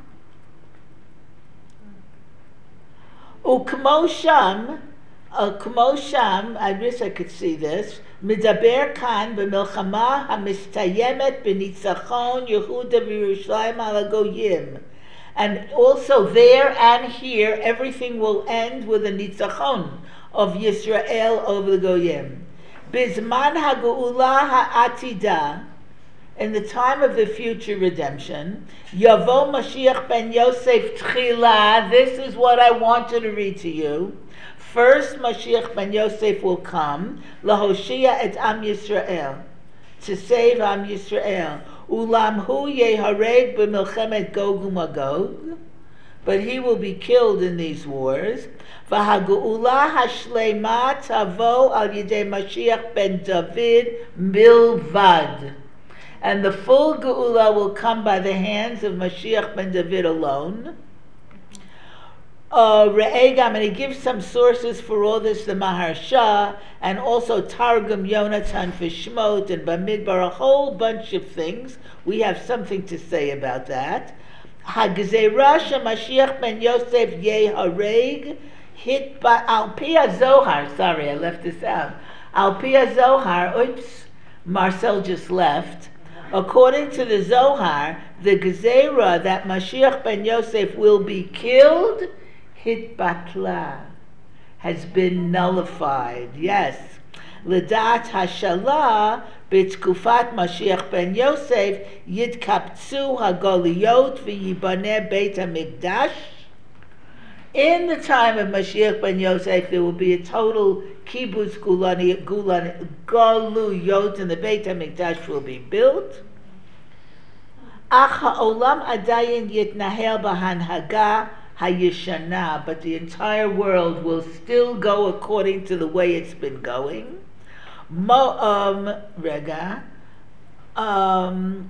Speaker 1: Ukmo Sham, Ukmo Sham, I wish I could see this. Midaber kan b'milchama hamistayemet b'nitzachon Yehuda v'Yerushalayim al Goyim. And also there and here, everything will end with a nitzachon of Yisrael over the Goyim. Bizman ha'geula ha'atida, in the time of the future redemption, Yavo Mashiach ben Yosef tchila, this is what I wanted to read to you. First, Mashiach ben Yosef will come, lahoshia et Am Yisrael, to save Am Yisrael. Ulam hu yehareg b'milchemet Gog u'Magog, but he will be killed in these wars. V'hageula hashleima tavo al yidei Mashiach ben David milvad, and the full geula will come by the hands of Mashiach ben David alone. Uh, Re'egam, and he gives some sources for all this, the Maharsha, and also Targum Yonatan for Shmot and Bamidbar, a whole bunch of things. We have something to say about that. Hagzera Mashiach ben Yosef Yehareg hit by Al Pia Zohar. Sorry, I left this out. Al Pia Zohar. Oops, Marcel just left. According to the Zohar, the Gezerah that Mashiach ben Yosef will be killed, hit batla, has been nullified. Yes. L'dat hashalah b'tkufat Mashiach ben Yosef yitkaptzu hagoliyot v'yibaneh beit hamikdash. In the time of Mashiach ben Yosef, there will be a total kibbutz gulani, gulani, goluyot, and the Beit HaMikdash will be built. Ach ha'olam adayin yitnahel b'hanhaga hayishana, but the entire world will still go according to the way it's been going. Mo, um, rega, um,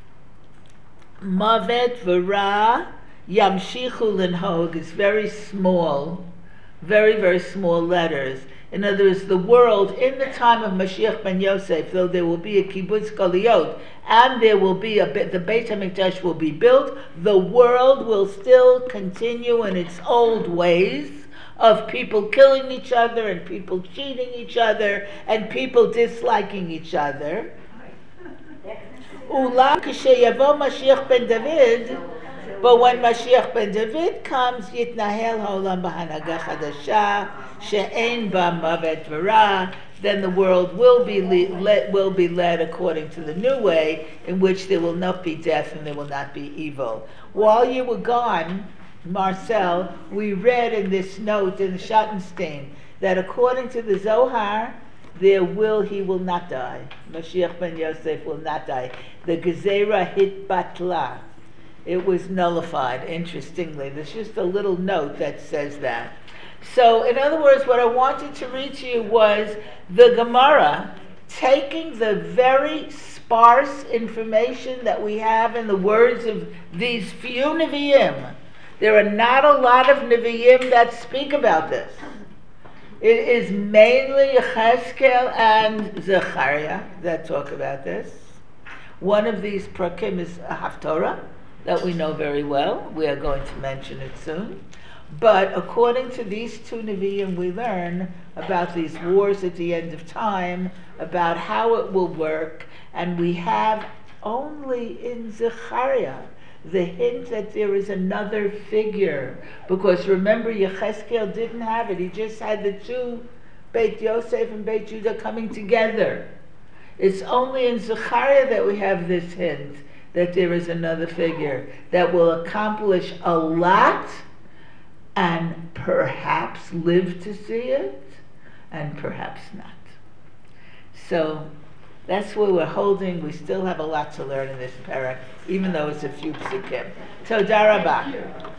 Speaker 1: mavet v'ra Yamshichu Linhog is very small, very, very small letters. In other words, the world, in the time of Mashiach ben Yosef, though there will be a kibbutz galiyot, and there will be a the Beit HaMikdash will be built, the world will still continue in its old ways of people killing each other, and people cheating each other, and people disliking each other. Ulam k'sheyavo Mashiach ben David, but when Mashiach ben David comes, Yitnahel ha'olam b'hanaga chadasha she'ein ba mavet v'ra, then the world will be le- le- will be led according to the new way, in which there will not be death and there will not be evil. While you were gone, Marcel, we read in this note in the Schottenstein that according to the Zohar, there will he will not die. Mashiach ben Yosef will not die. The Gezerah hit batla. It was nullified, interestingly. There's just a little note that says that. So, in other words, what I wanted to read to you was the Gemara taking the very sparse information that we have in the words of these few Nevi'im. There are not a lot of Nevi'im that speak about this. It is mainly Yechezkel and Zechariah that talk about this. One of these prakim is a Haftorah that we know very well. We are going to mention it soon. But according to these two Nevi'im, we learn about these wars at the end of time, about how it will work, and we have only in Zechariah the hint that there is another figure. Because remember, Yechezkel didn't have it. He just had the two, Beit Yosef and Beit Judah, coming together. It's only in Zechariah that we have this hint that there is another figure that will accomplish a lot and perhaps live to see it, and perhaps not. So that's where we're holding. We still have a lot to learn in this parak, even though it's a few psukim. Toda rabah.